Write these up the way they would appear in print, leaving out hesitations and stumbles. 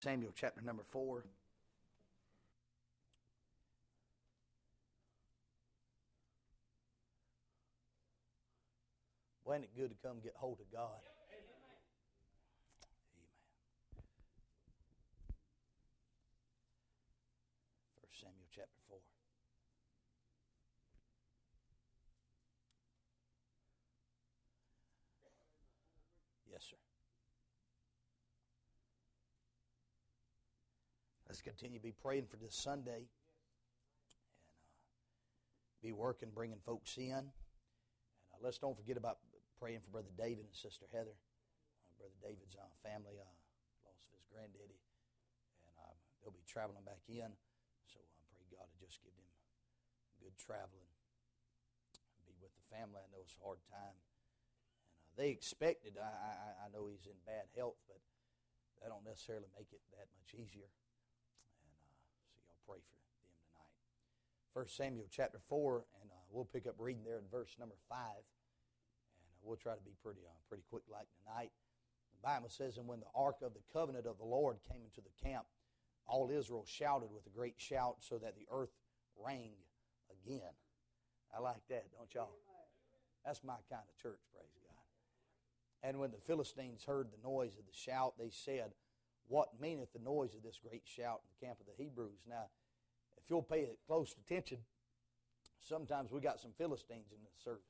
Samuel chapter number 4. Boy, ain't it good to come get hold of God? Amen. 1 Samuel chapter 4. Yes, sir. Let's continue to be praying for this Sunday and be working, bringing folks in. And let's don't forget about praying for Brother David and Sister Heather. Brother David's family lost his granddaddy, and they'll be traveling back in. So I pray God to just give them good traveling and be with the family. I know it's a hard time. And they expected, I know he's in bad health, but that don't necessarily make it that much easier. So y'all pray for them tonight. 1 Samuel chapter 4, and we'll pick up reading there in verse number 5. And we'll try to be pretty quick like tonight. The Bible says, and when the ark of the covenant of the Lord came into the camp, all Israel shouted with a great shout so that the earth rang again. I like that, don't y'all? That's my kind of church, praise God. And when the Philistines heard the noise of the shout, they said, what meaneth the noise of this great shout in the camp of the Hebrews? Now, if you'll pay close attention, sometimes we got some Philistines in this service.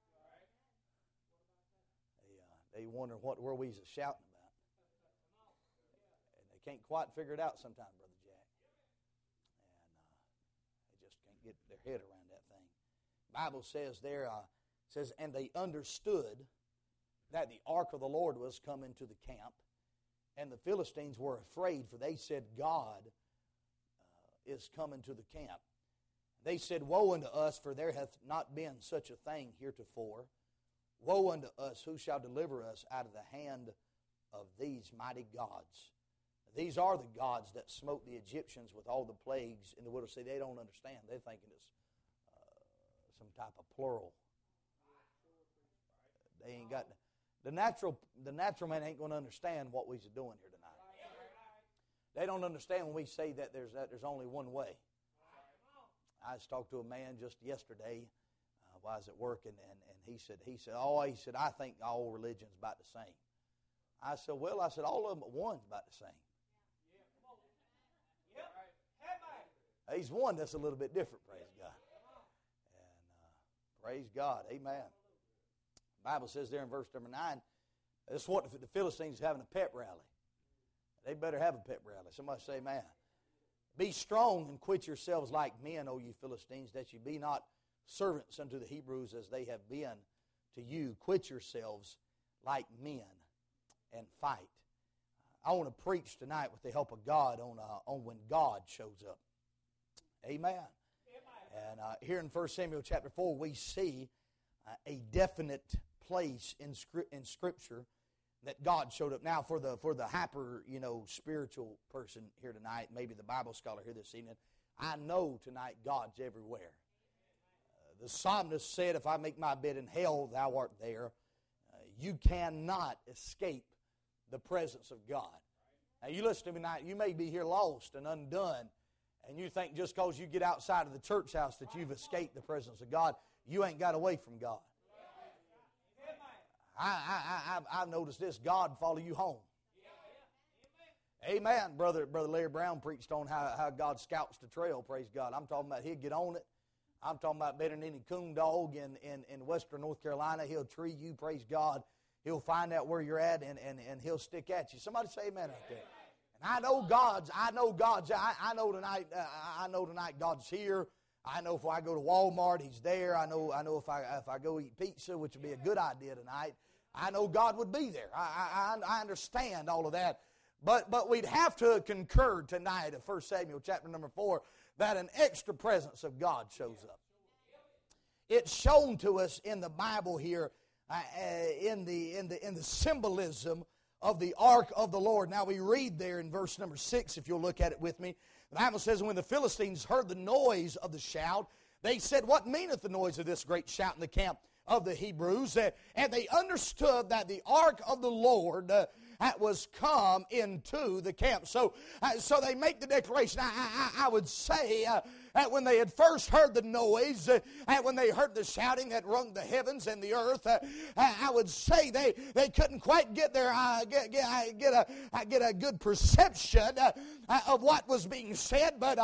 They wonder where we was shouting about. And they can't quite figure it out sometimes, Brother Jack. And they just can't get their head around that thing. The Bible says there, says, and they understood that the ark of the Lord was come into the camp, and the Philistines were afraid, for they said, God is coming to the camp. They said, woe unto us, for there hath not been such a thing heretofore. Woe unto us, who shall deliver us out of the hand of these mighty gods? These are the gods that smote the Egyptians with all the plagues in the wilderness. See, they don't understand. They're thinking it's some type of plural. They ain't got the natural man ain't going to understand what we're doing here tonight. They don't understand when we say that there's only one way. I just talked to a man just yesterday while I was at work, and he said, I think all religion's about the same. I said, all of them but one's about the same. He's one that's a little bit different, praise God. And praise God, amen. The Bible says there in verse number 9, this is what the Philistines having a pep rally. They better have a pep rally. Somebody say amen. Be strong and quit yourselves like men, O you Philistines, that you be not servants unto the Hebrews as they have been to you. Quit yourselves like men and fight. I want to preach tonight with the help of God on when God shows up. Amen. And here in 1 Samuel chapter 4 we see a definite place in Scripture that God showed up. Now for the hyper spiritual person here tonight, maybe the Bible scholar here this evening, I know tonight God's everywhere. The psalmist said, if I make my bed in hell, thou art there. You cannot escape the presence of God. Now you listen to me tonight, you may be here lost and undone, and you think just because you get outside of the church house that you've escaped the presence of God. You ain't got away from God. I've noticed this, God follow you home. Amen. Brother Larry Brown preached on how God scouts the trail, praise God. I'm talking about he'll get on it. I'm talking about better than any coon dog in western North Carolina. He'll tree you, praise God. He'll find out where you're at and he'll stick at you. Somebody say amen out there. And I know tonight God's here. I know if I go to Walmart, He's there. I know if I go eat pizza, which would be a good idea tonight, I know God would be there. I understand all of that. But we'd have to concur tonight of 1 Samuel chapter number 4 that an extra presence of God shows up. It's shown to us in the Bible here in the symbolism of the ark of the Lord. Now we read there in verse number 6, if you'll look at it with me. The Bible says, when the Philistines heard the noise of the shout, they said, what meaneth the noise of this great shout in the camp of the Hebrews? And they understood that the ark of the Lord was come into the camp. So they make the declaration. I would say when they had first heard the noise, when they heard the shouting that rung the heavens and the earth, I would say they couldn't quite get a good perception of what was being said. But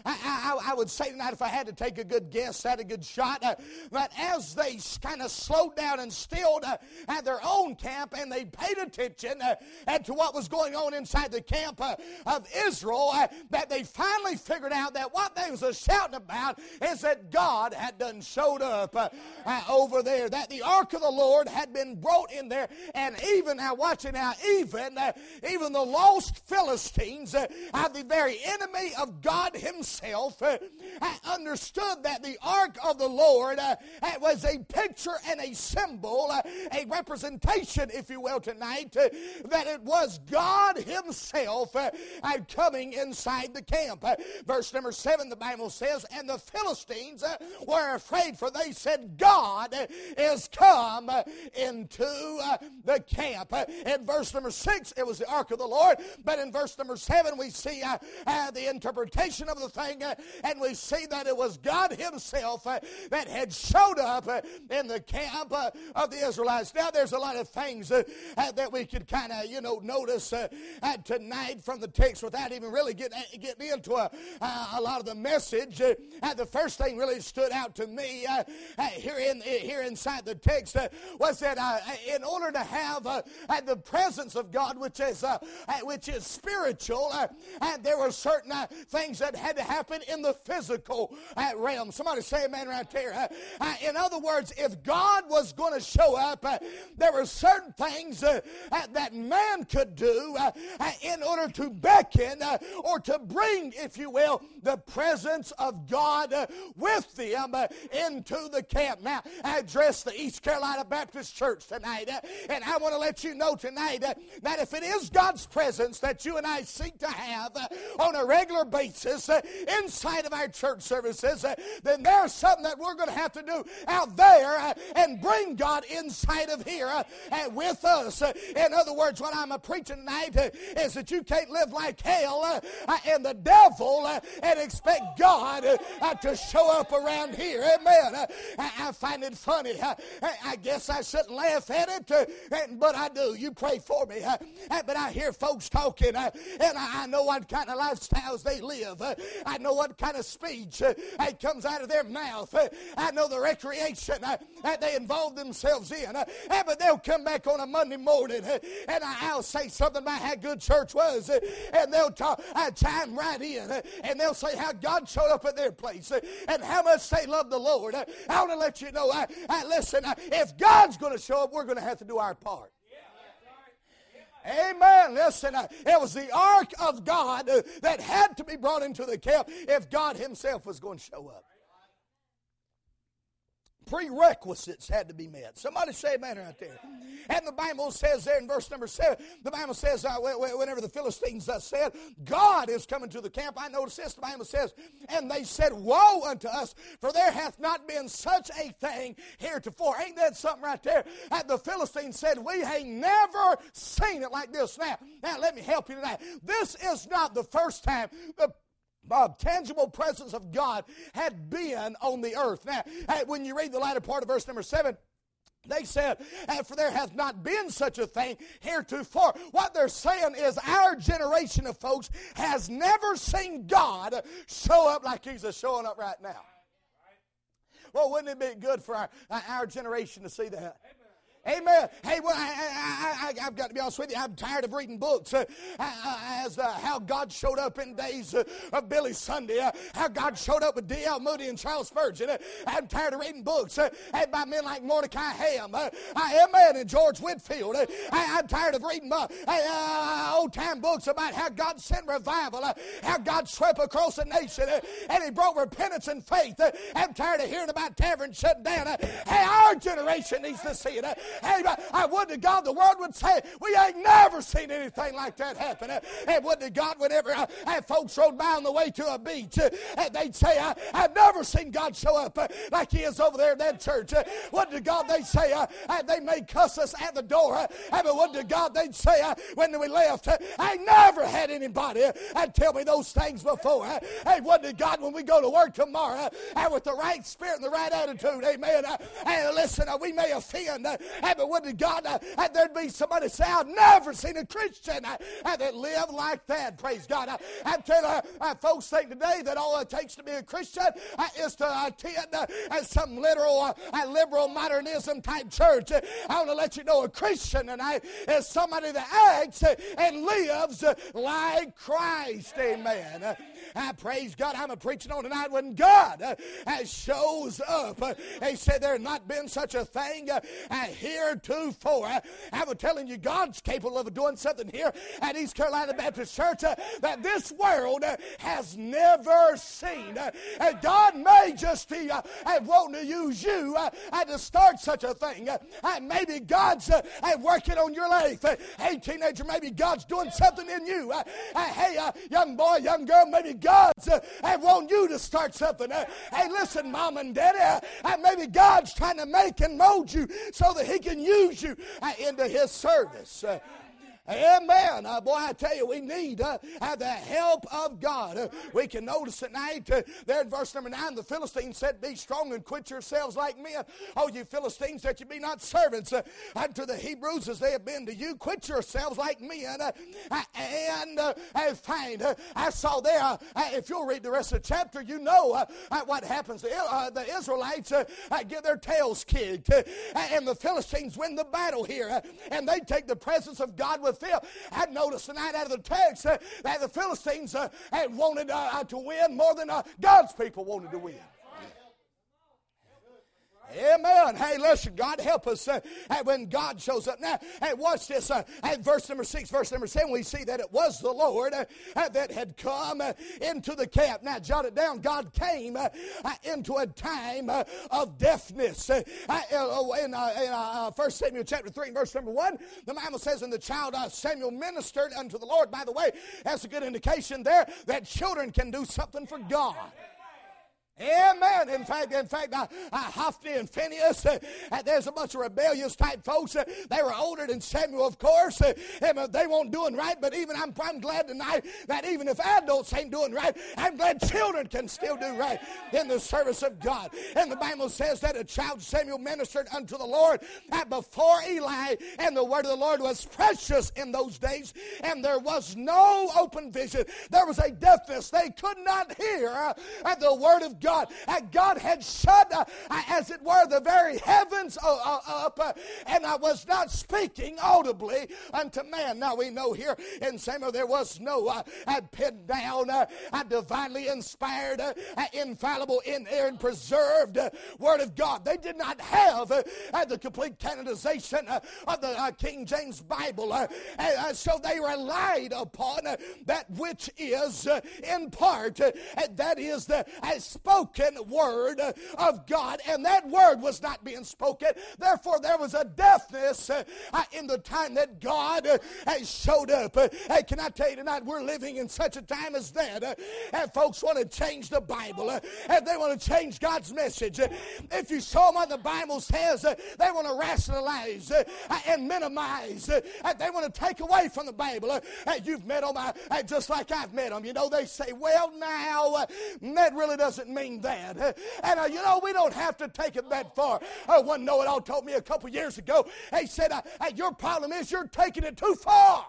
I would say tonight, if I had to take a good guess, had a good shot, that as they kind of slowed down and stilled at their own camp, and they paid attention to what was going on inside the camp of Israel, that they finally figured out that what they was shouting about is that God had done showed up over there, that the ark of the Lord had been brought in there, and even now, watch it now, even the lost Philistines, the very enemy of God himself, understood that the ark of the Lord was a picture and a symbol, a representation, if you will, tonight, that it was God himself coming inside the camp. Verse number 7, the Bible says, and the Philistines were afraid, for they said, God is come into the camp. In verse number 6, it was the ark of the Lord, but in verse number 7, we see the interpretation of the thing, and we see that it was God himself that had showed up in the camp of the Israelites. Now, there's a lot of things that we could kind of, notice tonight from the text without even really getting into a lot of the message. The first thing really stood out to me here inside the text was that in order to have the presence of God, which is spiritual, there were certain things that had to happen in the physical realm. Somebody say amen right there. In other words, if God was going to show up, there were certain things that man could do in order to beckon or to bring, if you will, the presence of God with them into the camp. Now, I address the East Carolina Baptist Church tonight, and I want to let you know tonight that if it is God's presence that you and I seek to have on a regular basis inside of our church services, then there's something that we're going to have to do out there and bring God inside of here with us. In other words, what I'm preaching tonight is that you can't live like hell and the devil and expect God to show up around here. Amen. I find it funny. I guess I shouldn't laugh at it, but I do. You pray for me. But I hear folks talking, and I know what kind of lifestyles they live. I know what kind of speech comes out of their mouth. I know the recreation that they involve themselves in. But they'll come back on a Monday morning, and I'll say something about how good church was, and they'll chime right in, and they'll say how God showed up at their place, and how much they love the Lord. I want to let you know, listen, if God's going to show up, we're going to have to do our part. Amen. Listen, it was the ark of God that had to be brought into the camp if God himself was going to show up. Prerequisites had to be met. Somebody say amen right there. And the Bible says there in verse number 7, the Bible says whenever the Philistines said, God is coming to the camp, I notice this, the Bible says, and they said, woe unto us, for there hath not been such a thing heretofore. Ain't that something right there? The Philistines said, we ain't never seen it like this. Now let me help you tonight. This is not the first time the tangible presence of God had been on the earth. Now, when you read the latter part of verse number 7, they said, for there hath not been such a thing heretofore. What they're saying is our generation of folks has never seen God show up like he's showing up right now. Well, wouldn't it be good for our generation to see that? Amen. Hey, well, I've got to be honest with you. I'm tired of reading books as how God showed up in days of Billy Sunday, how God showed up with D.L. Moody and Charles Spurgeon. I'm tired of reading books by men like Mordecai Ham, amen, and George Whitfield. I'm tired of reading old-time books about how God sent revival, how God swept across the nation, and He brought repentance and faith. I'm tired of hearing about taverns shut down. Hey, our generation needs to see it. Hey, I would to God the world would say, we ain't never seen anything like that happen. And would to God whenever folks rode by on the way to a beach, they'd say, I've never seen God show up like he is over there in that church. Would to God they'd say, they may cuss us at the door. But would to God they'd say, when we left, I never had anybody tell me those things before. Hey, would to God when we go to work tomorrow with the right spirit and the right attitude, amen. And listen, we may offend, but would to God there'd be somebody say, I've never seen a Christian that live like that. Praise God. I'm telling you, folks think today that all it takes to be a Christian is to attend some liberal modernism type church. I want to let you know a Christian tonight is somebody that acts and lives like Christ. Amen. I praise God. I'm preaching on tonight when God shows up. He said there has not been such a thing heretofore. I'm telling you, God's capable of doing something here at East Carolina Baptist Church that this world has never seen. God may just be wanting to use you to start such a thing. Maybe God's working on your life. Hey, teenager, maybe God's doing something in you. Hey, young boy, young girl, maybe God's wanting you to start something. Hey, listen, mom and daddy, maybe God's trying to make and mold you so that he can use you into his service. Amen. Boy, I tell you, we need the help of God. We can notice tonight, there in verse number 9, the Philistines said, be strong and quit yourselves like men. Oh, you Philistines, that you be not servants unto the Hebrews as they have been to you. Quit yourselves like men and find. I saw there, if you'll read the rest of the chapter, you know what happens. The Israelites get their tails kicked, and the Philistines win the battle here, and they take the presence of God with them. I noticed tonight out of the text that the Philistines had wanted to win more than God's people wanted to win. Amen. Hey, listen, God help us when God shows up. Now, hey, watch this. At verse number 6, verse number 7, we see that it was the Lord that had come into the camp. Now, jot it down. God came into a time of deafness. In 1 Samuel chapter 3, verse number 1, the Bible says, and the child Samuel ministered unto the Lord. By the way, that's a good indication there that children can do something for God. Amen. In fact, Hophni and Phinehas, there's a bunch of rebellious type folks. They were older than Samuel, of course. They weren't doing right, but even I'm glad tonight that even if adults ain't doing right, I'm glad children can still do right in the service of God. And the Bible says that a child Samuel ministered unto the Lord before Eli, and the word of the Lord was precious in those days, and there was no open vision. There was a deafness. They could not hear the word of God. God had shut, as it were, the very heavens up, and I was not speaking audibly unto man. Now we know here in Samuel there was no pinned down, divinely inspired, infallible, inerrant, preserved word of God. They did not have the complete canonization of the King James Bible, so they relied upon that which is in part, that is the spoken word of God, and that word was not being spoken. Therefore, there was a deafness in the time that God showed up. Hey, can I tell you tonight, we're living in such a time as that, and folks want to change the Bible, and they want to change God's message. If you saw what the Bible says, they want to rationalize and minimize. They want to take away from the Bible. You've met them just like I've met them. You know, they say, well, now, that really doesn't mean that. And we don't have to take it that far. One know-it-all told me a couple years ago, he said, your problem is you're taking it too far.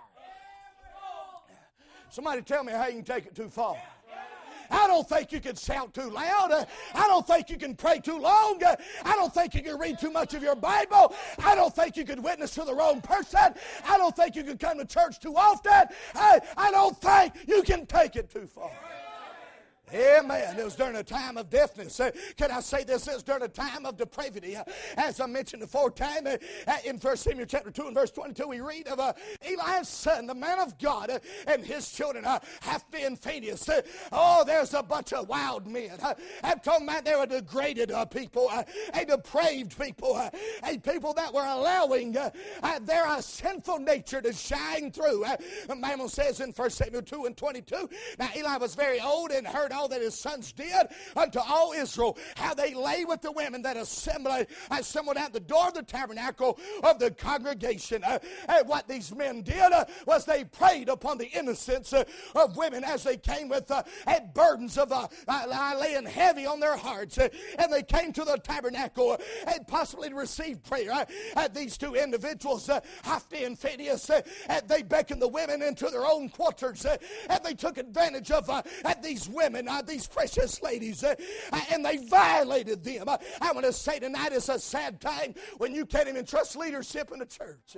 Somebody tell me how you can take it too far. I don't think you can shout too loud. I don't think you can pray too long. I don't think you can read too much of your Bible. I don't think you can witness to the wrong person. I don't think you can come to church too often. I don't think you can take it too far. Amen. It was during a time of deafness. Can I say this? It was during a time of depravity. As I mentioned the fourth time, in 1 Samuel chapter 2 and verse 22, we read of Eli's son, the man of God, and his children, Hophni and Phinehas. Oh, there's a bunch of wild men. I'm talking about they were degraded people, a depraved people, a people that were allowing their sinful nature to shine through. The Bible says in 1 Samuel 2 and 22, now Eli was very old and heard all that his sons did unto all Israel, how they lay with the women that assembled at the door of the tabernacle of the congregation. And what these men did was they preyed upon the innocence of women as they came with burdens of laying heavy on their hearts. And they came to the tabernacle and possibly to receive prayer. These two individuals, Hophni and Phinehas, they beckoned the women into their own quarters, and they took advantage of these women, these precious ladies, and they violated them. I want to say tonight it's a sad time when you can't even trust leadership in the church.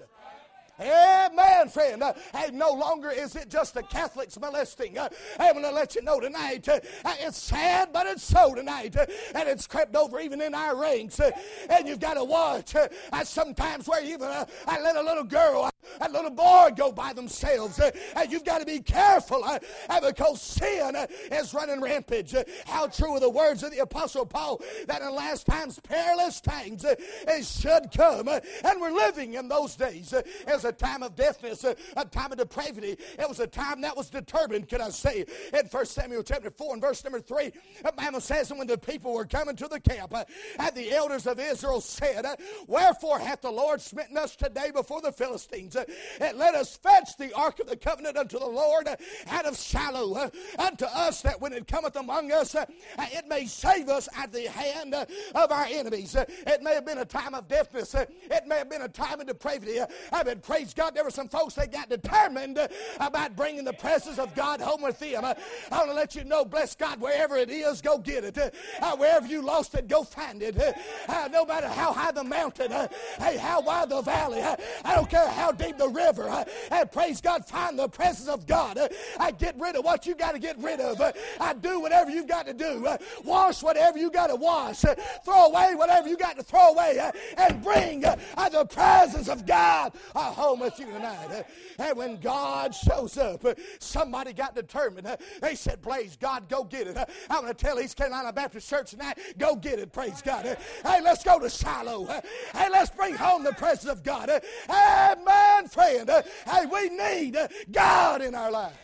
Amen, friend. No longer is it just the Catholics molesting. I'm going to let you know tonight, it's sad, but it's so tonight. And it's crept over even in our ranks. And you've got to watch. Sometimes where even I let a little girl, a little boy go by themselves. And you've got to be careful because sin is running rampant. How true are the words of the Apostle Paul that in last times perilous times it should come. And we're living in those days. As a time of deafness, a time of depravity. It was a time that was determined, can I say, in 1 Samuel chapter 4 and verse number 3, the Bible says, and when the people were coming to the camp, and the elders of Israel said, wherefore hath the Lord smitten us today before the Philistines? And let us fetch the ark of the covenant unto the Lord out of Shiloh, unto us, that when it cometh among us, it may save us at the hand of our enemies. It may have been a time of deafness. It may have been a time of depravity. Praise God, there were some folks that got determined about bringing the presence of God home with them. I want to let you know, bless God, wherever it is, go get it. Wherever you lost it, go find it. No matter how high the mountain, how wide the valley, I don't care how deep the river. Praise God, find the presence of God. Get rid of what you got to get rid of. Do whatever you got to do. Wash whatever you got to wash. Throw away whatever you got to throw away. And bring the presence of God home with you tonight. And when God shows up, somebody got determined. They said, praise God, go get it. I'm going to tell East Carolina Baptist Church tonight, go get it, praise God. Hey, let's go to Shiloh. Hey, let's bring home the presence of God. Amen, friend. Hey, we need God in our lives.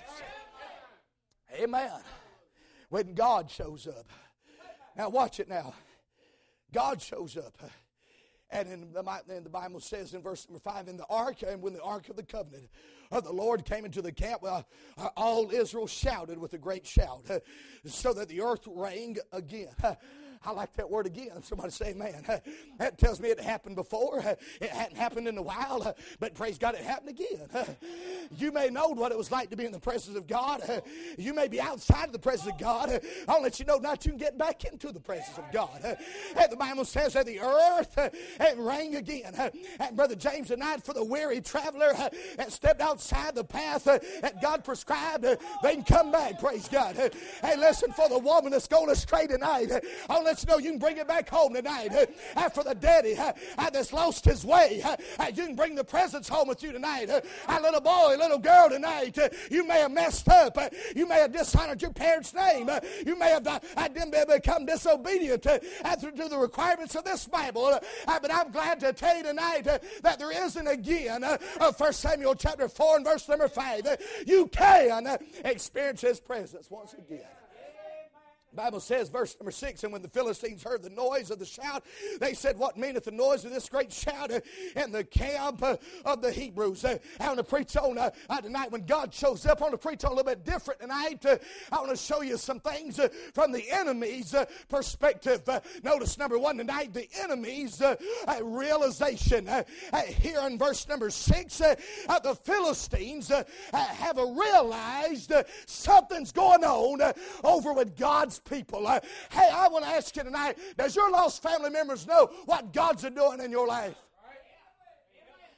Amen. When God shows up. Now watch it now. God shows up. And in the Bible says in verse number 5, in the ark, and when the ark of the covenant of the Lord came into the camp, all Israel shouted with a great shout, so that the earth rang again. I like that word again. Somebody say amen. That tells me it happened before. It hadn't happened in a while, but praise God, it happened again. You may know what it was like to be in the presence of God. You may be outside of the presence of God. I'll let you know not you can get back into the presence of God. The Bible says that the earth it rang again. And Brother James tonight, for the weary traveler that stepped outside the path that God prescribed, they can come back, praise God. Hey, listen, for the woman that's going astray tonight, I'll let you know you can bring it back home tonight. For the daddy that's lost his way, you can bring the presence home with you tonight. Little boy, little girl tonight, you may have messed up. You may have dishonored your parents' name. You may have become disobedient to the requirements of this Bible. But I'm glad to tell you tonight that there is an again of 1 Samuel chapter 4 and verse number 5. You can experience his presence once again. The Bible says, verse number 6, and when the Philistines heard the noise of the shout, they said, what meaneth the noise of this great shout in the camp of the Hebrews? I want to preach on tonight when God shows up. I want to preach on a little bit different tonight. I want to show you some things from the enemy's perspective. Notice number 1 tonight, the enemy's realization. Here in verse number 6, the Philistines have realized something's going on over with God's people. Hey, I want to ask you tonight, does your lost family members know what God's doing in your life?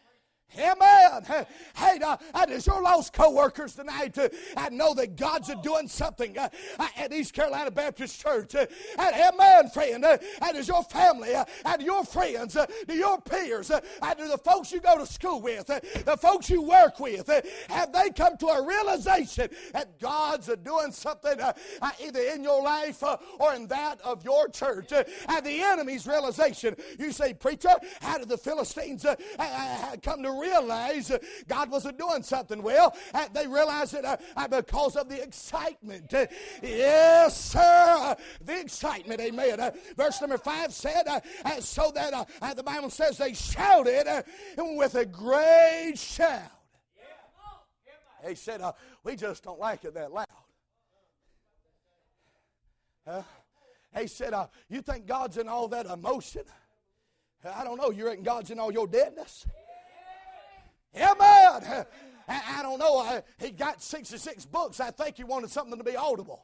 Amen. Hey, as your lost co-workers tonight, I know that God's doing something at East Carolina Baptist Church. Amen, friend. And as your family, and your friends, to your peers, and to the folks you go to school with, the folks you work with, have they come to a realization that God's doing something either in your life or in that of your church? And the enemy's realization. You say, preacher, how did the Philistines come to realize God wasn't doing something? Well, they realized it because of the excitement. Yes, sir. The excitement. Amen. Verse number 5 said, so that the Bible says they shouted with a great shout. They said, we just don't like it that loud. They said, you think God's in all that emotion? I don't know. You reckon God's in all your deadness? Amen. I don't know. He got 66 books. I think he wanted something to be audible.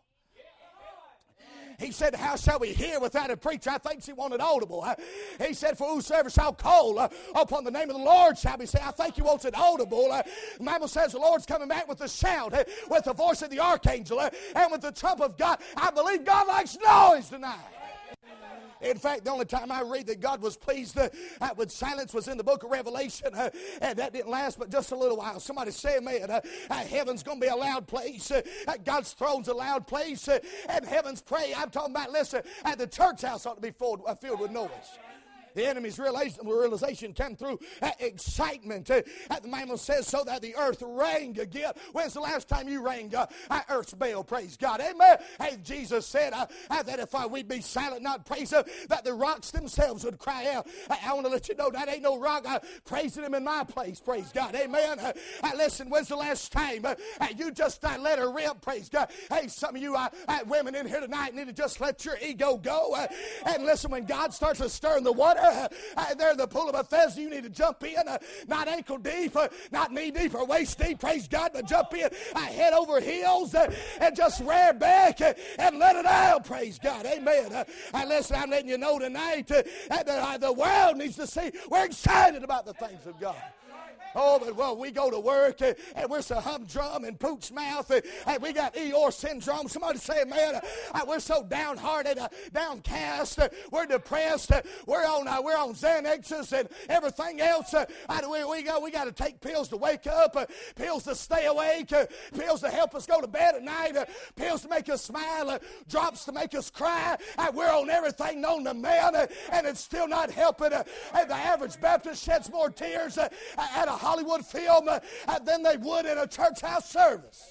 He said, how shall we hear without a preacher? I think he wanted audible. He said, for whosoever shall call upon the name of the Lord shall be saved. I think he wants it audible. The Bible says the Lord's coming back with a shout, with the voice of the archangel, and with the trump of God. I believe God likes noise tonight. In fact, the only time I read that God was pleased with silence was in the book of Revelation, and that didn't last but just a little while. Somebody say, man, heaven's going to be a loud place. God's throne's a loud place, and heaven's pray. I'm talking about, listen, the church house ought to be filled with noise. The enemy's realization came through excitement. The Bible says, so that the earth rang again. When's the last time you rang earth's bell? Praise God. Amen. Hey, Jesus said that if we'd be silent, not praise him, that the rocks themselves would cry out. I want to let you know that ain't no rock praising him in my place. Praise God. Amen. Listen, when's the last time you just let her rip? Praise God. Hey, some of you women in here tonight need to just let your ego go. And listen, when God starts to stir in the water, there in the pool of Bethesda, you need to jump in, not ankle deep, not knee deep or waist deep, praise God, but jump in head over heels and just rear back and let it out, praise God. Amen. Listen, I'm letting you know tonight that the world needs to see we're excited about the things of God. Oh, but well, we go to work and we're so humdrum and pooch mouth and we got Eeyore syndrome. Somebody say, man, we're so downhearted, downcast, we're depressed, we're on Xanaxes and everything else. We got to take pills to wake up, pills to stay awake, pills to help us go to bed at night, pills to make us smile, drops to make us cry. We're on everything known to man, and it's still not helping. The average Baptist sheds more tears at a Hollywood film than they would in a church house service.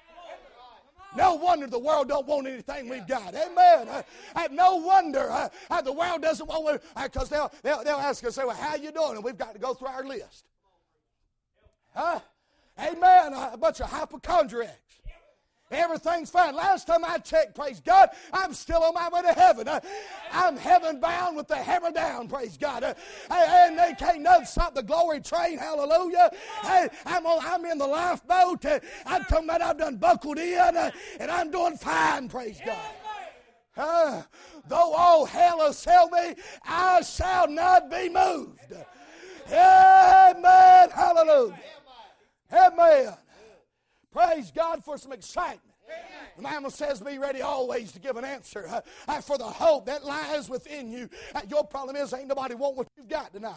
No wonder the world don't want anything we've got. Amen. No wonder the world doesn't want, because they'll ask us, say, well, how you doing? And we've got to go through our list. Amen. A bunch of hypochondriacs. Everything's fine. Last time I checked, praise God, I'm still on my way to heaven. I'm heaven bound with the hammer down, praise God. And they can't none stop the glory train, hallelujah. Hey, I'm in the lifeboat. I'm talking about I've done buckled in, and I'm doing fine, praise God. Though all hell assail me, I shall not be moved. Amen, hallelujah. Amen. Praise God for some excitement. The Bible says, be ready always to give an answer for the hope that lies within you. Your problem is ain't nobody want what you've got tonight.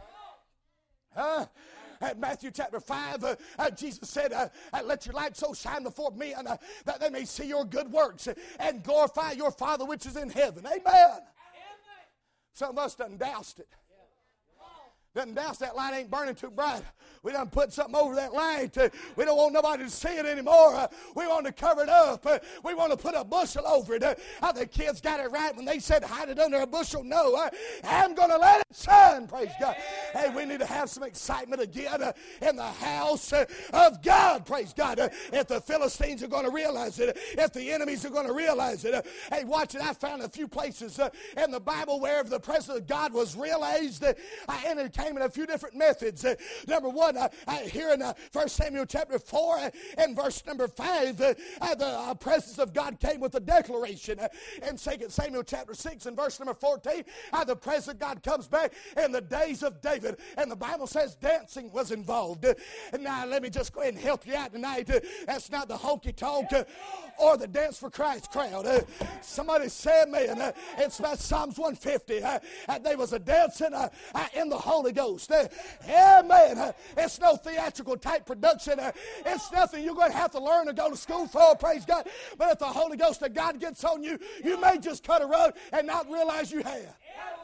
At Matthew chapter 5, Jesus said, let your light so shine before men that they may see your good works and glorify your Father which is in heaven. Amen. Some of us done doused it. Doesn't douse that light, ain't burning too bright. We done put something over that light. We don't want nobody to see it anymore. We want to cover it up. We want to put a bushel over it. The kids got it right when they said hide it under a bushel. No, I'm going to let it shine, praise God. Hey, we need to have some excitement again in the house of God, praise God. If the Philistines are going to realize it, if the enemies are going to realize it. Hey, watch it. I found a few places in the Bible where the presence of God was realized, and it came in a few different methods. Number one, here in 1 Samuel chapter 4 and verse number 5, the presence of God came with a declaration. In 2 Samuel chapter 6 and verse number 14, the presence of God comes back in the days of David. And the Bible says dancing was involved. And now let me just go ahead and help you out tonight. That's not the honky-tonk or the Dance for Christ crowd. Somebody say amen. It's about Psalms 150. There was a dancing in the Holy Ghost. Amen. It's no theatrical type production. It's nothing you're going to have to learn or go to school for, praise God. But if the Holy Ghost of God gets on you, you may just cut a road and not realize you have.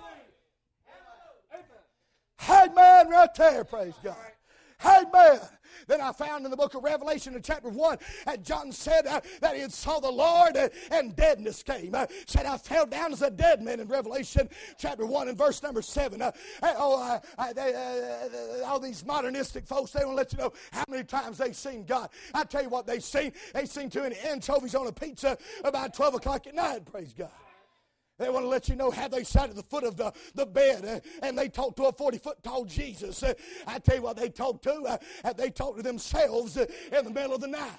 Amen, right there, praise God. Amen. Then I found in the book of Revelation in chapter 1 that John said that he had saw the Lord and deadness came. Said I fell down as a dead man in Revelation chapter 1 and verse number 7. All these modernistic folks, they won't let you know how many times they've seen God. I tell you what they've seen. They've seen too many anchovies on a pizza about 12 o'clock at night, praise God. They want to let you know how they sat at the foot of the bed and they talked to a 40-foot tall Jesus. I tell you what they talked to. They talked to themselves in the middle of the night.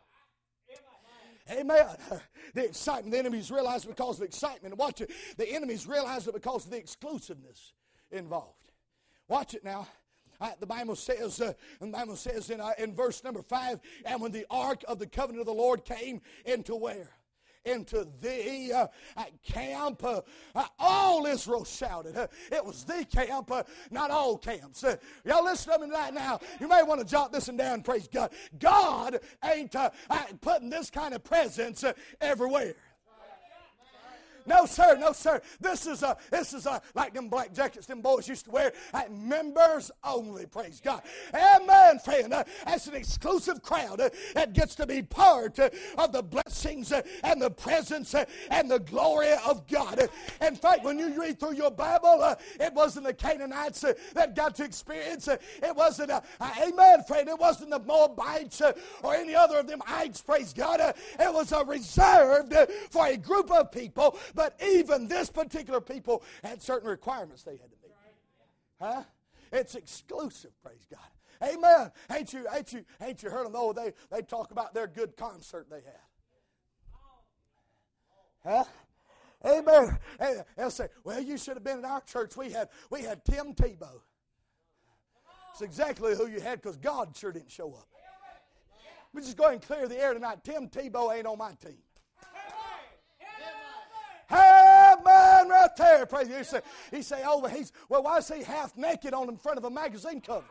Amen. The excitement, the enemies realize it because of excitement. Watch it. The enemies realize it because of the exclusiveness involved. Watch it now. The Bible says in verse number 5, and when the ark of the covenant of the Lord came into where? Into the camp. All Israel shouted. It was the camp, not all camps. Y'all listen to me right now. You may want to jot this one down, praise God. God ain't putting this kind of presence everywhere. No, sir, no, sir. This is like them black jackets them boys used to wear. Members only, praise God. Amen, friend. That's an exclusive crowd that gets to be part of the blessings and the presence and the glory of God. In fact, when you read through your Bible, it wasn't the Canaanites that got to experience. It wasn't, amen, friend. It wasn't the Moabites or any other of them ites, praise God. It was reserved for a group of people. But even this particular people had certain requirements they had to meet. Huh? It's exclusive, praise God. Amen. Ain't you heard them? Oh, they talk about their good concert they had. Huh? Amen. And they'll say, well, you should have been in our church. We had Tim Tebow. It's exactly who you had because God sure didn't show up. We just go ahead and clear the air tonight. Tim Tebow ain't on my team. Amen, right there. Praise you. He say, oh, why is he half naked on in front of a magazine cover?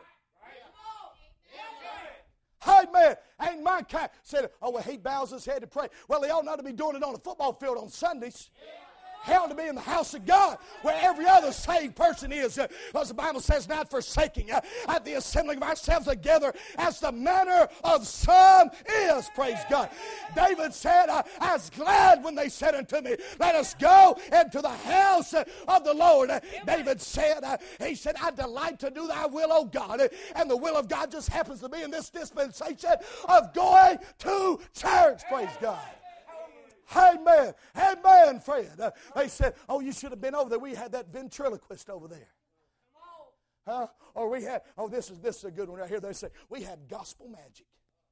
Amen. Ain't my kind. Said, oh, well, he bows his head to pray. Well, he ought not to be doing it on a football field on Sundays. He ought to be in the house of God where every other saved person is. Because the Bible says, not forsaking at the assembling of ourselves together as the manner of some is. Praise God. David said, I was glad when they said unto me, let us go into the house of the Lord. David said, he said, I delight to do thy will, O God. And the will of God just happens to be in this dispensation of going to church. Praise God. Amen. Amen, friend. They said, oh, you should have been over there. We had that ventriloquist over there. Huh? Or we had, oh, this is a good one right here. They say, we had gospel magic.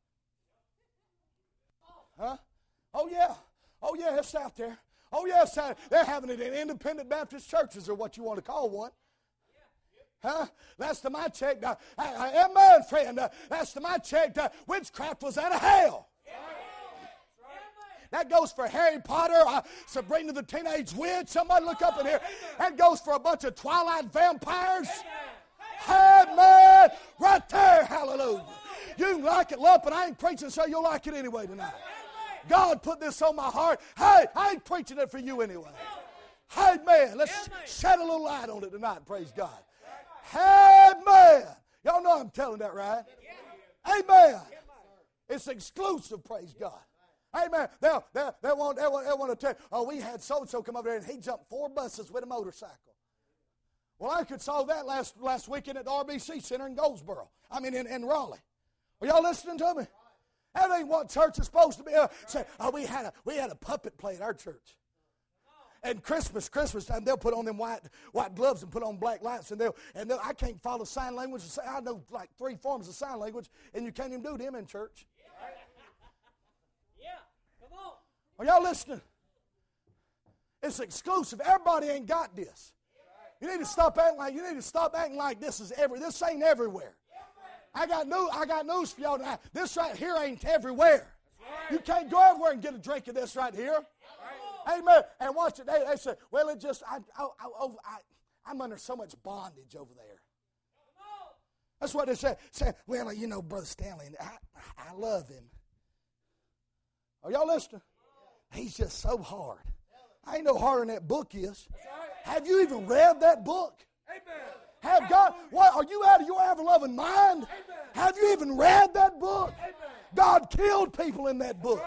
Huh? Oh, yeah. Oh, yeah, it's out there. Oh, yeah, it's out. They're having it in independent Baptist churches or what you want to call one. Huh? Last time I checked, amen, friend. Last time I checked, witchcraft was out of hell. That goes for Harry Potter, Sabrina the Teenage Witch. Somebody look up in here. That goes for a bunch of Twilight vampires. Amen. Right there. Hallelujah. You can like it, love, but I ain't preaching so you'll like it anyway tonight. God put this on my heart. Hey, I ain't preaching it for you anyway. Amen. Let's shed a little light on it tonight. Praise God. Amen. Y'all know I'm telling that right. Amen. It's exclusive. Praise God. Amen. They'll want to tell you, oh, we had so-and-so come over there and he jumped 4 buses with a motorcycle. Well, I could solve that last weekend at the RBC Center in Goldsboro. I mean, in Raleigh. Are y'all listening to me? That ain't what church is supposed to be. Say, oh, we had a puppet play at our church. And Christmas time, they'll put on them white gloves and put on black lights, and they'll I can't follow sign language. I know like 3 forms of sign language, and you can't even do them in church. Yeah, come on. Are y'all listening? It's exclusive. Everybody ain't got this. You need to stop acting like this is this ain't everywhere. I got news for y'all tonight. This right here ain't everywhere. You can't go everywhere and get a drink of this right here. Amen. And watch it. They say, well, it just, I'm under so much bondage over there. That's what they say. Well, you know, Brother Stanley, I love him. Are y'all listening? He's just so hard. I ain't no harder than that book is. Have you even read that book? Have God, what, are you out of your ever-loving mind? Have you even read that book? God killed people in that book.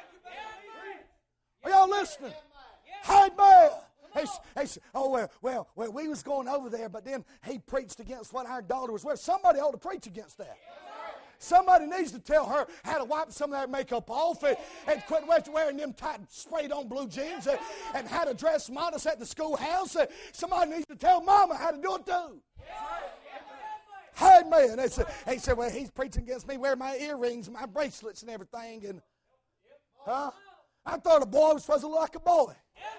Are y'all listening? Amen. Hey, oh, well, we was going over there, but then he preached against what our daughter was wearing. Somebody ought to preach against that. Somebody needs to tell her how to wipe some of that makeup off and quit wearing them tight, sprayed-on blue jeans and how to dress modest at the schoolhouse. Somebody needs to tell Mama how to do it too. Amen. They said, well, he's preaching against me wearing my earrings and my bracelets and everything. And I thought a boy was supposed to look like a boy.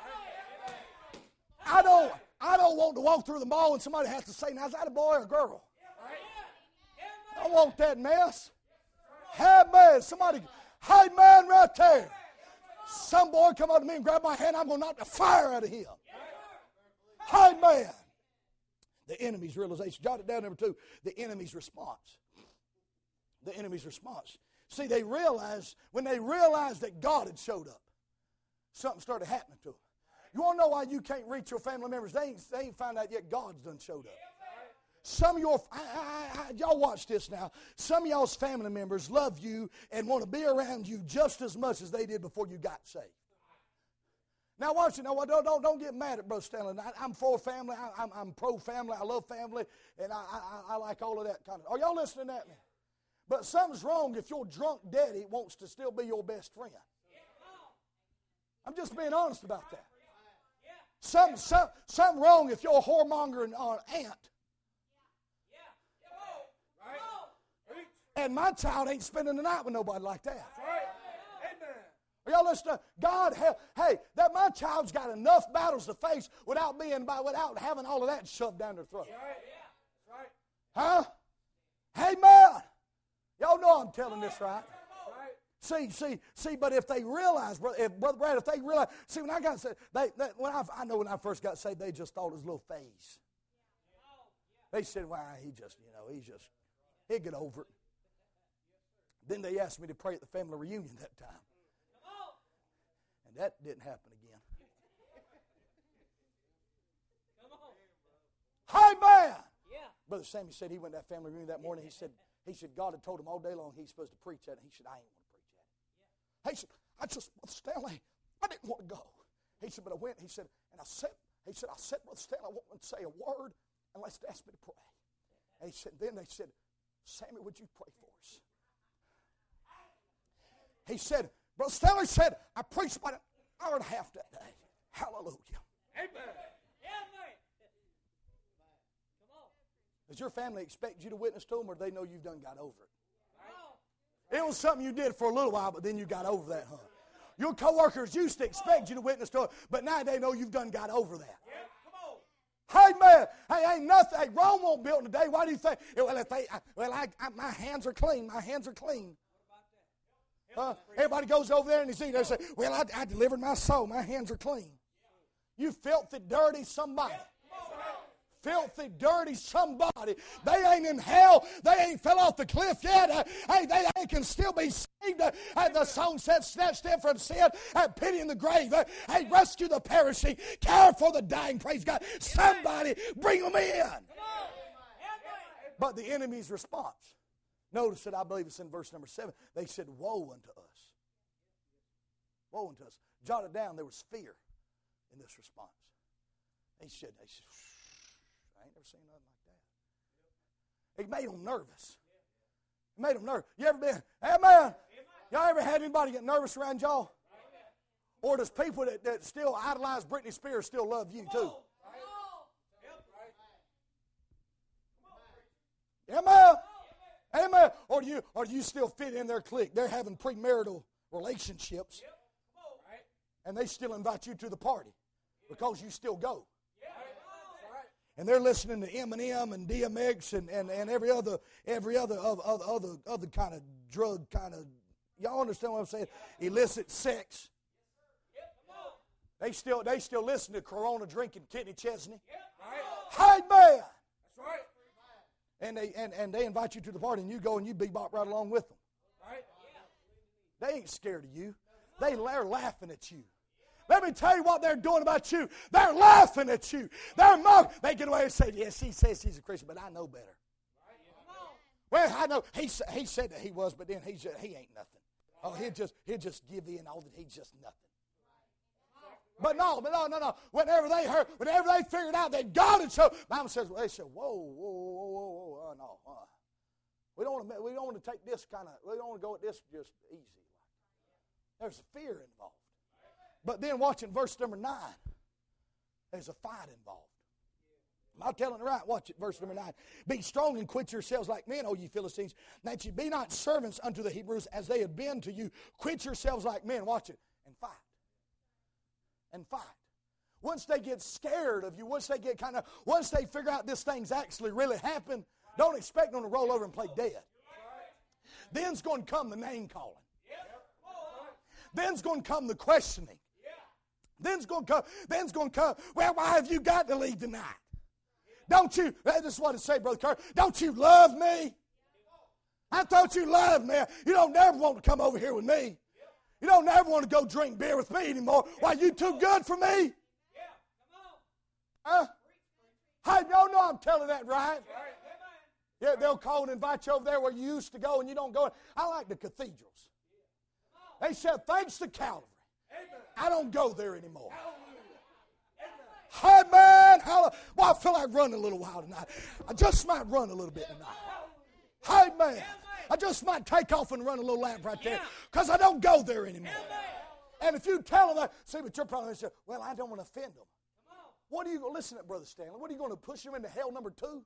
I don't want to walk through the mall and somebody has to say, now, is that a boy or a girl? I don't want that mess. Amen. Somebody, amen, right there. Some boy come up to me and grab my hand, I'm going to knock the fire out of him. Amen. The enemy's realization. Jot it down, number 2. The enemy's response. The enemy's response. See, when they realized that God had showed up, something started happening to them. You want to know why you can't reach your family members? They ain't found out yet God's done showed up. Some of your, y'all watch this now. Some of y'all's family members love you and want to be around you just as much as they did before you got saved. Now watch it. Now don't get mad at Brother Stanley. I'm for family. I'm pro family. I love family, and I like all of that kind of. Are y'all listening at me? But something's wrong if your drunk daddy wants to still be your best friend. I'm just being honest about that. Something wrong if your whoremongering aunt. And my child ain't spending the night with nobody like that. Are y'all listening? God, that my child's got enough battles to face without having all of that shoved down their throat. Huh? Amen. Y'all know I'm telling this right. See, but if they realize, Brother Brad, if they realize, see, when I got saved, I know when I first got saved, they just thought it was a little phase. They said, well, he'll get over it. Then they asked me to pray at the family reunion that time. And that didn't happen again. Amen. Brother Sammy said he went to that family reunion that morning. He said God had told him all day long he's supposed to preach that. And he said, I ain't want to preach that. He said, Brother Stanley, I didn't want to go. He said, but I went. He said, I said, Brother Stanley, I want to say a word and let's ask me to pray. And then they said, Sammy, would you pray for us? He said, Brother Stanley said, I preached about an hour and a half that day. Hallelujah. Amen. Does your family expect you to witness to them, or do they know you've done got over it? It was something you did for a little while, but then you got over that, huh? Your coworkers used to expect you to witness to them, but now they know you've done got over that. Hey, man, ain't nothing. Hey, Rome won't build today. Why do you think? My hands are clean. My hands are clean. Everybody goes over there and they say, well, I delivered my soul. My hands are clean. You filthy, dirty somebody. Filthy, dirty somebody. They ain't in hell. They ain't fell off the cliff yet. They can still be saved. The song said, snatched them from sin, pity in the grave. Rescue the perishing, care for the dying. Praise God. Somebody bring them in. But the enemy's response. Notice that I believe it's in verse number 7. They said, woe unto us. Woe unto us. Jot it down. There was fear in this response. They said, I ain't never seen nothing like that. It made them nervous. It made them nervous. You ever been, amen? Y'all ever had anybody get nervous around y'all? Or does people that still idolize Britney Spears still love you too? Amen. Amen. Or do you still fit in their clique? They're having premarital relationships, and they still invite you to the party because you still go. And they're listening to Eminem and DMX and every other kind of drug kind of. Y'all understand what I'm saying? Illicit sex. They still listen to Corona drinking Kenny Chesney. Hey man. And they invite you to the party, and you go and you bebop right along with them. They ain't scared of you. They're laughing at you. Let me tell you what they're doing about you. They're laughing at you. They're mocking. They get away and say, yes, he says he's a Christian, but I know better. Well, I know. He said that he was, but then he ain't nothing. Oh, he'll just give in all that he's just nothing. But no. Whenever they figured out that God had shown, Bible says, they said, whoa, no. We don't want to take this kind of, we don't want to go at this just easy. There's a fear involved. But then watch in verse number 9. There's a fight involved. Am I telling it right? Watch it, verse number 9. Be strong and quit yourselves like men, O ye Philistines, that ye be not servants unto the Hebrews as they have been to you. Quit yourselves like men. Watch it. And fight. And fight. Once they get scared of you, once they figure out this thing's actually really happened, don't expect them to roll over and play dead. Then's going to come the name calling. Then's going to come the questioning. Then's going to come, well, why have you got to leave tonight? Don't you, this is what it say, Brother Carter, don't you love me? I thought you loved me. You don't never want to come over here with me. You don't never want to go drink beer with me anymore. Why, you too good for me? Huh? Hey, no, I'm telling that right. Yeah, they'll call and invite you over there where you used to go and you don't go. I like the cathedrals. They said, thanks to Calvary, I don't go there anymore. Hey, man. Well, I feel like running a little while tonight. I just might run a little bit tonight. Hey, man. I just might take off and run a little lap right there because I don't go there anymore. And if you tell them that, see, but your problem is, well, I don't want to offend them. What are you going to listen to, Brother Stanley? What are you going to push them into hell number 2?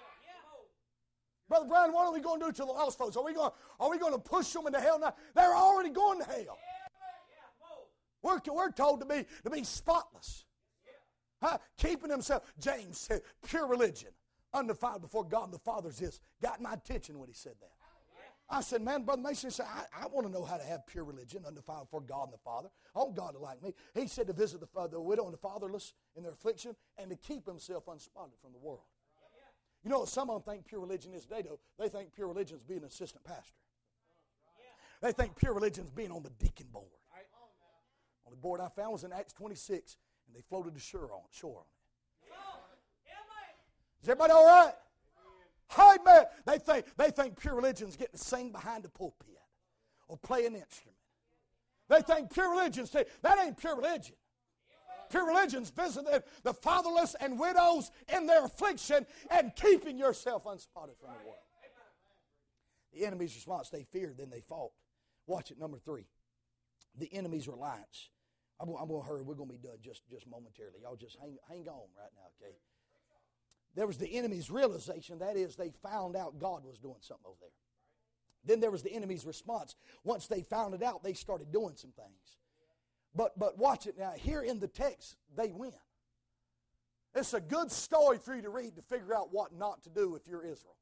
Brother Brian, what are we going to do to the lost folks? Are we going to push them into hell now? They're already going to hell. We're told to be spotless. Keeping themselves. James said, pure religion, undefiled before God and the Father is. Got my attention when he said that. I said, man, Brother Mason said, I want to know how to have pure religion, undefiled before God and the Father. I want God to like me. He said to visit the widow and the fatherless in their affliction and to keep himself unspotted from the world. You know what some of them think pure religion is today, though? They think pure religion is being an assistant pastor. They think pure religion is being on the deacon board. On the board I found was in Acts 26, and they floated to shore on it. Is everybody all right? Hey, man. They think pure religion is getting to sing behind the pulpit or play an instrument. They think pure religion, that ain't pure religion. Pure religion's visiting the fatherless and widows in their affliction and keeping yourself unspotted from the world. The enemy's response, they feared, then they fought. Watch it, number 3. The enemy's reliance. I'm going to hurry. We're going to be done just momentarily. Y'all just hang on right now, okay? There was the enemy's realization. That is, they found out God was doing something over there. Then there was the enemy's response. Once they found it out, they started doing some things. But watch it now. Here in the text, they win. It's a good story for you to read to figure out what not to do if you're Israel.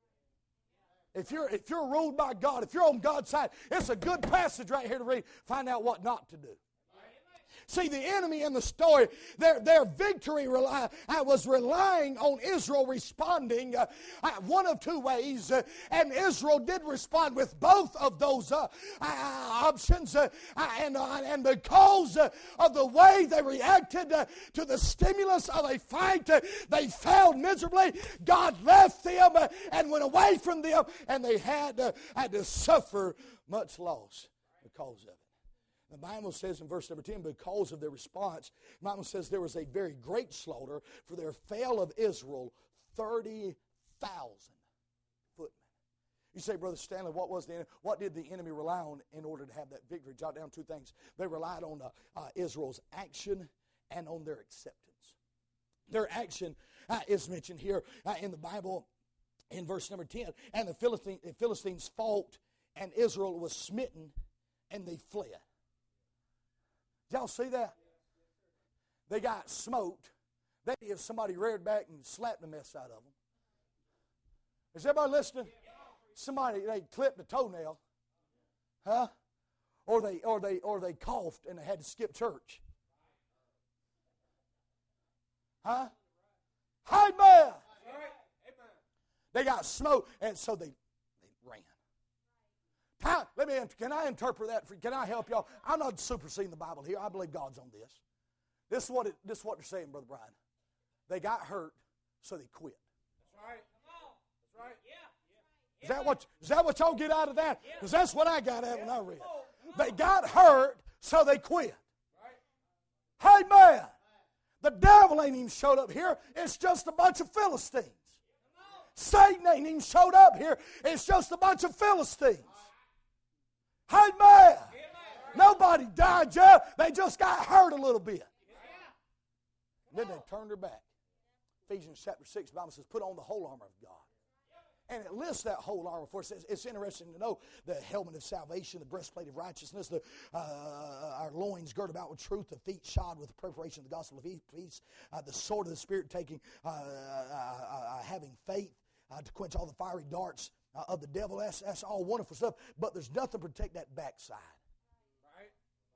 If you're ruled by God, if you're on God's side, it's a good passage right here to read. Find out what not to do. See, the enemy in the story, their victory was relying on Israel responding one of 2 ways. And Israel did respond with both of those options. And because of the way they reacted to the stimulus of a fight, they failed miserably. God left them and went away from them, and they had to suffer much loss because of it. The Bible says in verse number 10, because of their response, the Bible says there was a very great slaughter, for there fell of Israel 30,000 footmen. You say, Brother Stanley, what did the enemy rely on in order to have that victory? Jot down two things. They relied on Israel's action and on their acceptance. Their action is mentioned here in the Bible in verse number 10. And the Philistines fought, and Israel was smitten, and they fled. Did y'all see that? They got smoked. They if somebody reared back and slapped the mess out of them. Is everybody listening? Somebody, they clipped a toenail. Huh? Or they coughed and they had to skip church. Huh? Amen. They got smoked, and so they ran. Can I interpret that? Can I help y'all? I'm not superseding the Bible here. I believe God's on this. This is what they're saying, Brother Brian. They got hurt, so they quit. That's right. That's right. Yeah. Is that what y'all get out of that? Because that's what I got out when I read. They got hurt, so they quit. Amen. The devil ain't even showed up here. It's just a bunch of Philistines. Satan ain't even showed up here. It's just a bunch of Philistines. Amen. Nobody died yet. They just got hurt a little bit. Then they turned their back. Ephesians chapter 6, the Bible says, put on the whole armor of God. And it lists that whole armor for us. It's interesting to know the helmet of salvation, the breastplate of righteousness, our loins girded about with truth, the feet shod with the preparation of the gospel of peace, the sword of the Spirit having faith to quench all the fiery darts of the devil. That's all wonderful stuff. But there's nothing to protect that backside. Right.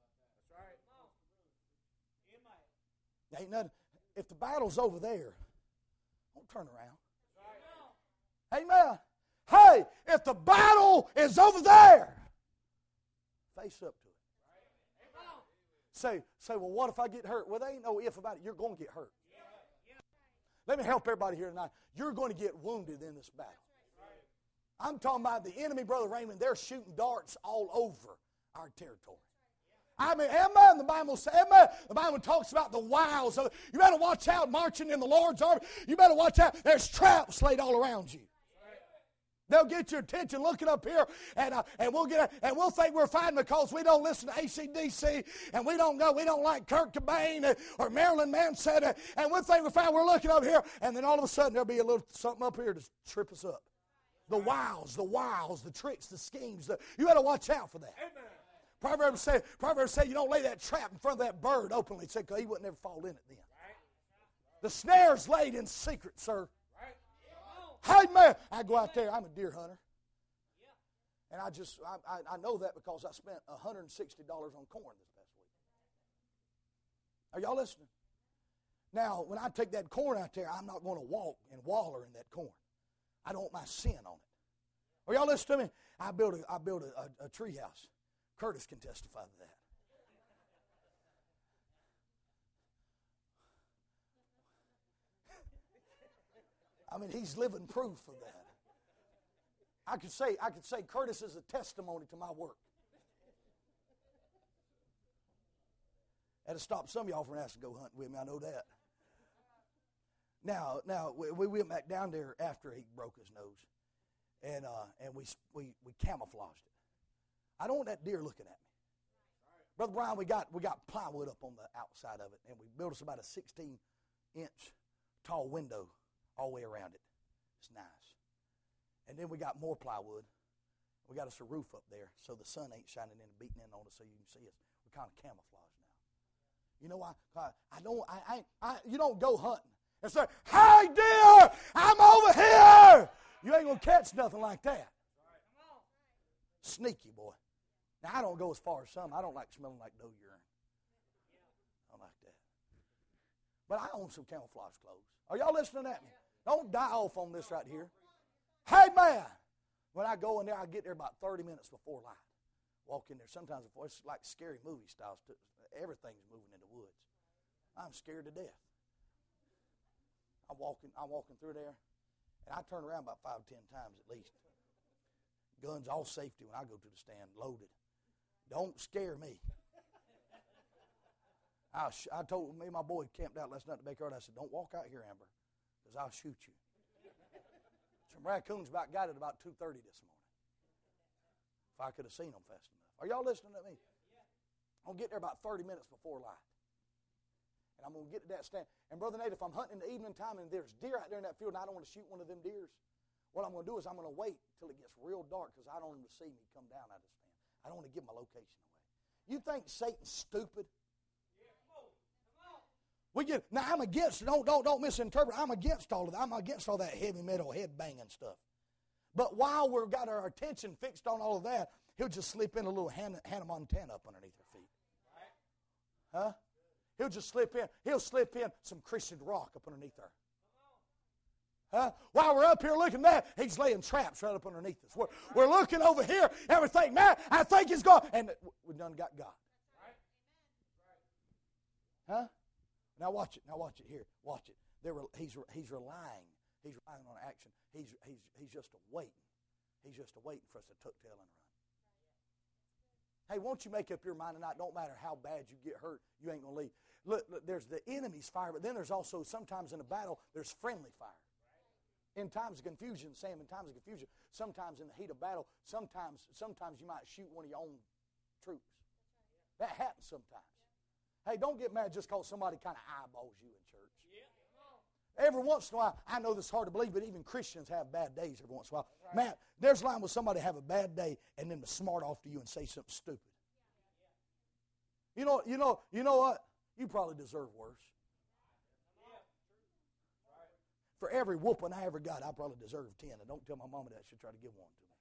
That's right. Ain't nothing. If the battle's over there, don't turn around. Amen. Hey, if the battle is over there, face up to it. Say, well, what if I get hurt? Well, there ain't no if about it. You're going to get hurt. Let me help everybody here tonight. You're going to get wounded in this battle. I'm talking about the enemy, Brother Raymond. They're shooting darts all over our territory. I mean, amen. The Bible says, amen. The Bible talks about the wiles of it. You better watch out marching in the Lord's army. You better watch out. There's traps laid all around you. They'll get your attention looking up here, and we'll think we're fine because we don't listen to AC/DC, and we don't like Kurt Cobain or Marilyn Manson, and we'll think we're fine. We're looking up here, and then all of a sudden there'll be a little something up here to trip us up. The wiles, the tricks, the schemes. You better watch out for that. Amen. Proverbs say you don't lay that trap in front of that bird openly, because he wouldn't ever fall in it then. The snare's laid in secret, sir. Hey, man, I go out there. I'm a deer hunter. And I know that because I spent $160 on corn this past week. Are y'all listening? Now, when I take that corn out there, I'm not going to walk and waller in that corn. I don't want my sin on it. Are y'all listening to me? I built a tree house. Curtis can testify to that. I mean, he's living proof of that. I could say Curtis is a testimony to my work. That'll stop some of y'all from asking to go hunting with me. I know that. Now we went back down there after he broke his nose, and we camouflaged it. I don't want that deer looking at me. Brother Brian, we got plywood up on the outside of it, and we built us about a 16-inch tall window all the way around it. It's nice. And then we got more plywood. We got us a roof up there so the sun ain't shining in and beating in on us so you can see us. We're kind of camouflaged now. You know why? You don't go hunting and say, "Hey, deer, I'm over here." You ain't going to catch nothing like that. Sneaky, boy. Now, I don't go as far as some. I don't like smelling like doe urine. I don't like that. But I own some camouflage clothes. Are y'all listening at me? Don't die off on this right here. Hey, man. When I go in there, I get there about 30 minutes before light. Walk in there. Sometimes it's like scary movie styles. Everything's moving in the woods. I'm scared to death. I'm walking through there, and I turn around about 5 or 10 times at least. Guns all safety when I go to the stand, loaded. Don't scare me. I told me and my boy camped out last night in the backyard. I said, "Don't walk out here, Amber, because I'll shoot you." Some raccoons got it about 2:30 this morning. If I could have seen them fast enough. Are y'all listening to me? I'm going to get there about 30 minutes before light. And I'm going to get to that stand. And Brother Nate, if I'm hunting in the evening time and there's deer out there in that field and I don't want to shoot one of them deers, what I'm going to do is I'm going to wait till it gets real dark because I don't want them to see me come down out of the stand. I don't want to give my location away. You think Satan's stupid? We get now. I'm against. Don't misinterpret. I'm against all of that. I'm against all that heavy metal head banging stuff. But while we've got our attention fixed on all of that, he'll just slip in a little Hannah Montana up underneath her feet. Huh? He'll just slip in. He'll slip in some Christian rock up underneath her. Huh? While we're up here looking at that, he's laying traps right up underneath us. We're looking over here, everything, man, I think he's gone. And we done got God. Huh? Now watch it. Now watch it here. Watch it. He's relying. He's relying on action. He's just waiting. He's just waiting for us to tuck tail and run. Hey, won't you make up your mind tonight? Don't matter how bad you get hurt, you ain't going to leave. Look, there's the enemy's fire, but then there's also sometimes in a battle, there's friendly fire. In times of confusion, Sam, in times of confusion, sometimes in the heat of battle, sometimes you might shoot one of your own troops. That happens sometimes. Hey, don't get mad just because somebody kind of eyeballs you in church. Every once in a while, I know this is hard to believe, but even Christians have bad days every once in a while. Man, there's a line with somebody have a bad day and then to smart off to you and say something stupid. You know what? You probably deserve worse. For every whooping I ever got, I probably deserve 10. And don't tell my mama that. She'll try to give one to me.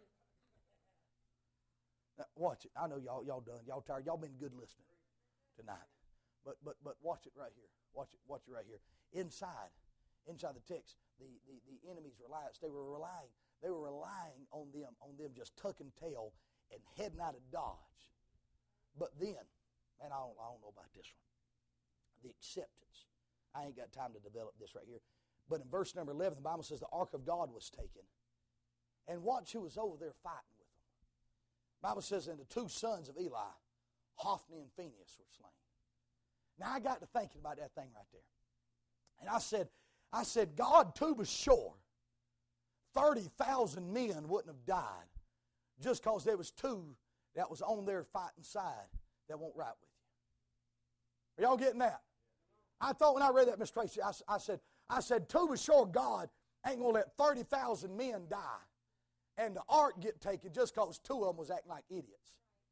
Now, watch it. I know y'all done. Y'all tired. Y'all been good listening tonight. But watch it right here. Watch it right here. Inside the text, the enemy's reliance. They were relying on them just tucking tail and heading out of Dodge. But then, man, I don't know about this one. The acceptance. I ain't got time to develop this right here. But in verse number 11, the Bible says the ark of God was taken. And watch who was over there fighting with them. The Bible says, and the two sons of Eli, Hophni and Phinehas, were slain. Now I got to thinking about that thing right there. And I said, God too was sure 30,000 men wouldn't have died just because there was two that was on their fighting side that won't right with you. Are y'all getting that? I thought when I read that, Miss Tracy, I said, too was sure God ain't going to let 30,000 men die and the ark get taken just because two of them was acting like idiots.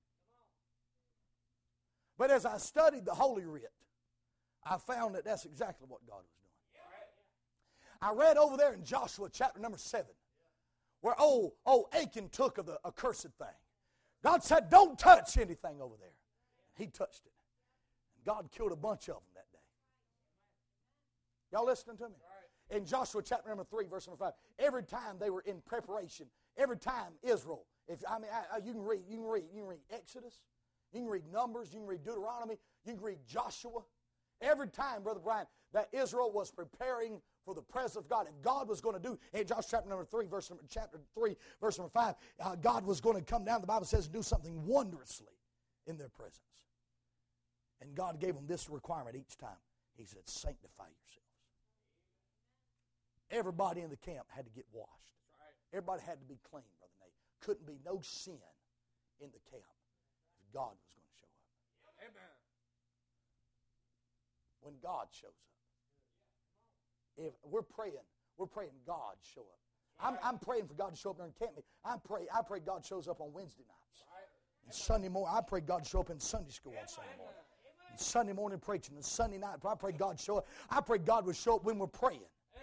But as I studied the Holy Writ, I found that that's exactly what God was doing. I read over there in Joshua chapter number 7 where old Achan took of the accursed thing. God said, don't touch anything over there. He touched it. And God killed a bunch of them that day. Y'all listening to me? In Joshua chapter number 3, verse number 5, every time they were in preparation, every time Israel, you can read Exodus, you can read Numbers, you can read Deuteronomy, you can read Joshua. Every time, Brother Brian, that Israel was preparing for the presence of God, and God was going to do, in Joshua chapter 3, verse number 5, God was going to come down, the Bible says, do something wondrously in their presence. And God gave them this requirement each time. He said, sanctify yourselves. Everybody in the camp had to get washed. Everybody had to be clean, Brother Nate. Couldn't be no sin in the camp if God was going to show up. Amen. When God shows up. If we're praying God show up. I'm praying for God to show up during camp meeting. I pray God shows up on Wednesday nights. And Sunday morning, I pray God show up in Sunday school on Sunday morning. And Sunday morning preaching and Sunday night. I pray God show up. I pray God would show up when we're praying.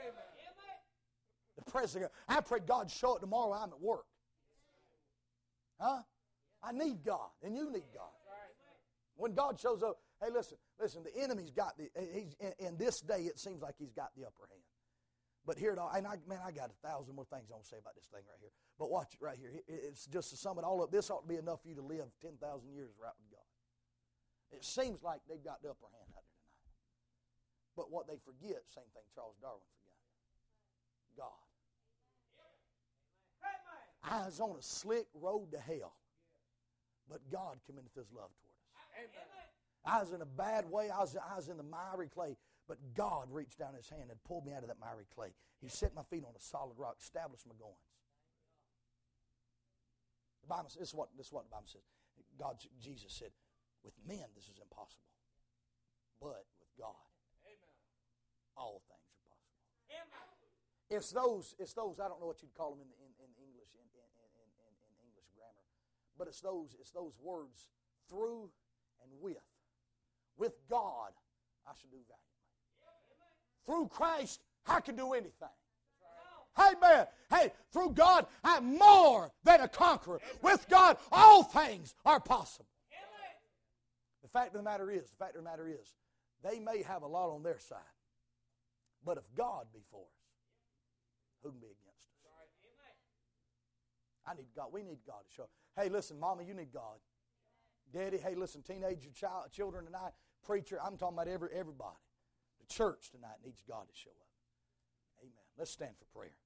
The president. I pray God show up tomorrow I'm at work. Huh? I need God, and you need God. When God shows up, hey, listen, the enemy's got in this day it seems like he's got the upper hand. But here, I got 1,000 more things I want to say about this thing right here. But watch it right here. It's just to sum it all up. This ought to be enough for you to live 10,000 years right with God. It seems like they've got the upper hand out there tonight. But what they forget, same thing Charles Darwin forgot. God. I was on a slick road to hell, but God commendeth His love toward us. Amen. I was in a bad way. I was in the miry clay, but God reached down His hand and pulled me out of that miry clay. He set my feet on a solid rock, established my goings. The Bible, this is what the Bible says. Jesus said, with men this is impossible. But with God, all things are possible. It's those, I don't know what you'd call them in English, in English grammar, but it's those words through and with. With God, I shall do valiantly. Through Christ, I can do anything. Amen. Hey, through God, I'm more than a conqueror. With God, all things are possible. The fact of the matter is, they may have a lot on their side, but if God be for us, who can be against us? I need God. We need God to show. Hey, listen, Mama, you need God. Daddy, hey, listen, teenager, children tonight, preacher, I'm talking about everybody. The church tonight needs God to show up. Amen. Let's stand for prayer.